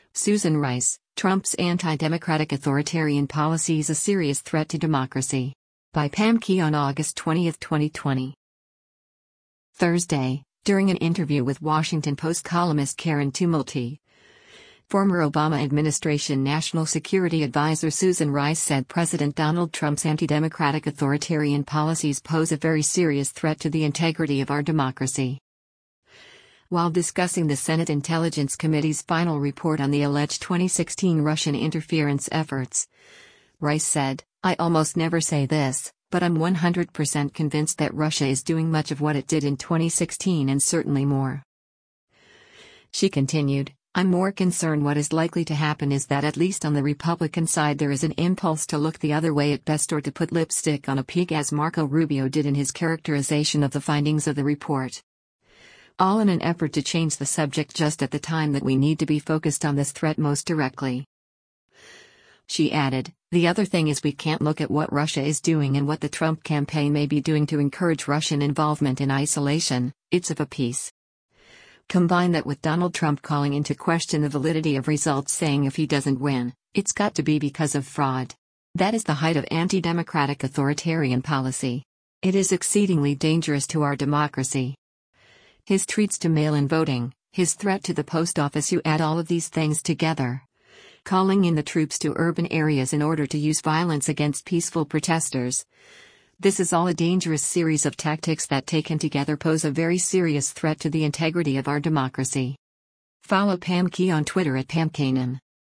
Susan Rice, Trump's anti-democratic authoritarian policies a serious threat to democracy. By Pam Key on August 20, 2020. Thursday, during an interview with Washington Post columnist Karen Tumulty, former Obama administration National Security Advisor Susan Rice said President Donald Trump's anti-democratic authoritarian policies pose a very serious threat to the integrity of our democracy. While discussing the Senate Intelligence Committee's final report on the alleged 2016 Russian interference efforts, Rice said, "I almost never say this, but I'm 100% convinced that Russia is doing much of what it did in 2016 and certainly more." She continued, "I'm more concerned what is likely to happen is that at least on the Republican side there is an impulse to look the other way at best or to put lipstick on a pig as Marco Rubio did in his characterization of the findings of the report. All in an effort to change the subject just at the time that we need to be focused on this threat most directly." She added, "The other thing is we can't look at what Russia is doing and what the Trump campaign may be doing to encourage Russian involvement in isolation, it's of a piece. Combine that with Donald Trump calling into question the validity of results, saying if he doesn't win, it's got to be because of fraud. That is the height of anti-democratic authoritarian policy. It is exceedingly dangerous to our democracy. His treats to mail-in voting, his threat to the post office, you add all of these things together. Calling in the troops to urban areas in order to use violence against peaceful protesters. This is all a dangerous series of tactics that taken together pose a very serious threat to the integrity of our democracy." Follow Pam Key on Twitter at PamKanan.